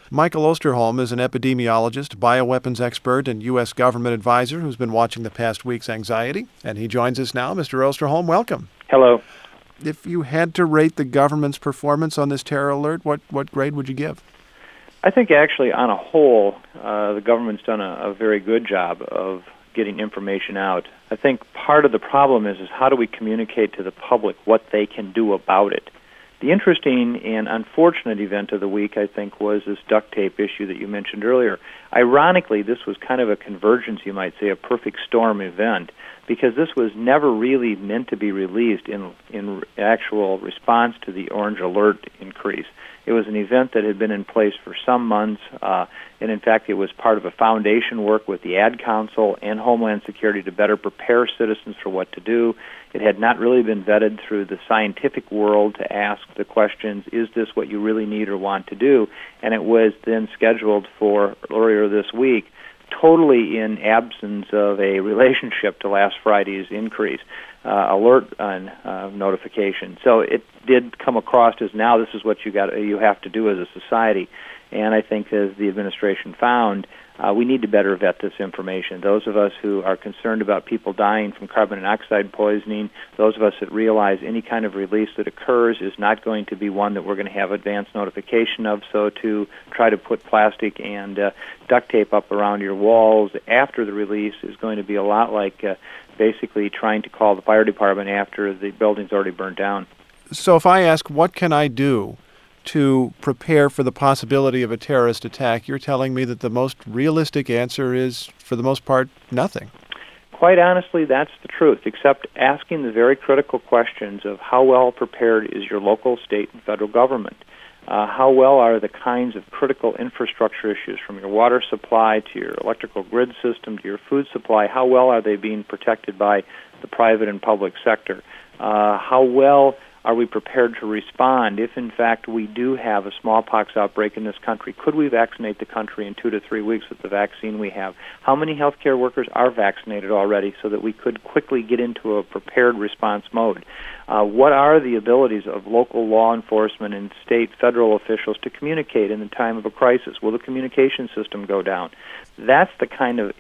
Michael Osterholm is an epidemiologist, bioweapons expert, and U.S. government advisor who's been watching the past week's anxiety. And he joins us now. Mr. Osterholm, welcome. Hello. If you had to rate the government's performance on this terror alert, what grade would you give? I think actually on a whole, the government's done a very good job of getting information out. I think part of the problem is how do we communicate to the public what they can do about it? The interesting and unfortunate event of the week, I think, was this duct tape issue that you mentioned earlier. Ironically, this was kind of a convergence, you might say, a perfect storm event, because this was never really meant to be released in actual response to the orange alert increase. It was an event that had been in place for some months, and in fact it was part of a foundation work with the Ad Council and Homeland Security to better prepare citizens for what to do. It had not really been vetted through the scientific world to ask the questions, is this what you really need or want to do? And it was then scheduled for earlier this week, totally in absence of a relationship to last Friday's increase. Alert on notification. So it did come across as now this is what you have to do as a society. And I think as the administration found, we need to better vet this information. Those of us who are concerned about people dying from carbon monoxide poisoning, those of us that realize any kind of release that occurs is not going to be one that we're going to have advance notification of. So to try to put plastic and duct tape up around your walls after the release is going to be a lot like basically trying to call the fire department after the building's already burned down. So if I ask, what can I do to prepare for the possibility of a terrorist attack, you're telling me that the most realistic answer is, for the most part, nothing. Quite honestly, that's the truth, except asking the very critical questions of how well prepared is your local, state, and federal government? How well are the kinds of critical infrastructure issues, from your water supply to your electrical grid system to your food supply, how well are they being protected by the private and public sector? How well are we prepared to respond if, in fact, we do have a smallpox outbreak in this country? Could we vaccinate the country in 2 to 3 weeks with the vaccine we have? How many healthcare workers are vaccinated already so that we could quickly get into a prepared response mode? What are the abilities of local law enforcement and state, federal officials to communicate in the time of a crisis? Will the communication system go down? That's the kind of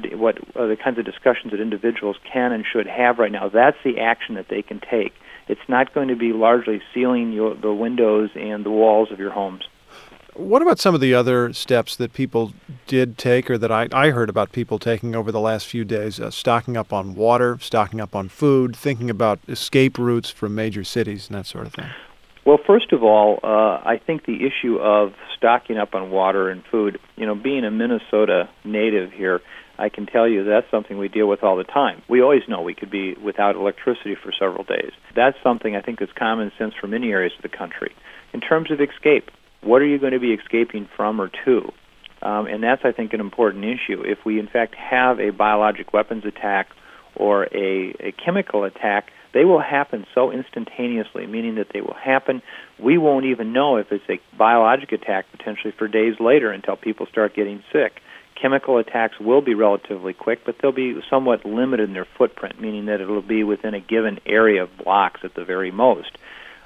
the kinds of discussions that individuals can and should have right now. That's the action that they can take. It's not going to be largely sealing the windows and the walls of your homes. What about some of the other steps that people did take, or that I heard about people taking over the last few days, stocking up on water, stocking up on food, thinking about escape routes from major cities and that sort of thing? Well, first of all, I think the issue of stocking up on water and food, being a Minnesota native here, I can tell you that's something we deal with all the time. We always know we could be without electricity for several days. That's something I think that's common sense for many areas of the country. In terms of escape, what are you going to be escaping from or to? And that's, I think, an important issue. If we, in fact, have a biologic weapons attack or a chemical attack, they will happen so instantaneously, meaning that they will happen. We won't even know if it's a biologic attack potentially for days later until people start getting sick. Chemical attacks will be relatively quick, but they'll be somewhat limited in their footprint, meaning that it'll be within a given area of blocks at the very most.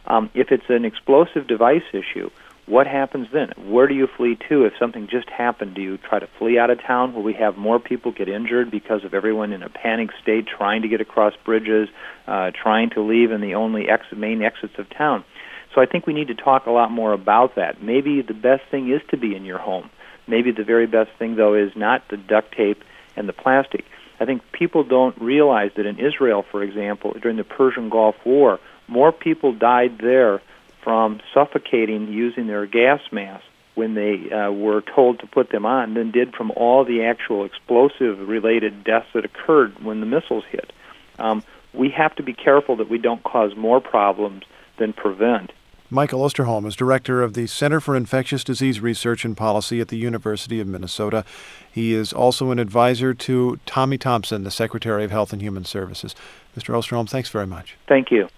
If it's an explosive device issue, what happens then? Where do you flee to if something just happened? Do you try to flee out of town? Will we have more people get injured because of everyone in a panic state trying to get across bridges, trying to leave in the only main exits of town? So I think we need to talk a lot more about that. Maybe the best thing is to be in your home. Maybe the very best thing, though, is not the duct tape and the plastic. I think people don't realize that in Israel, for example, during the Persian Gulf War, more people died there from suffocating using their gas masks when they were told to put them on than did from all the actual explosive-related deaths that occurred when the missiles hit. We have to be careful that we don't cause more problems than prevent. Michael Osterholm is director of the Center for Infectious Disease Research and Policy at the University of Minnesota. He is also an advisor to Tommy Thompson, the Secretary of Health and Human Services. Mr. Osterholm, thanks very much. Thank you.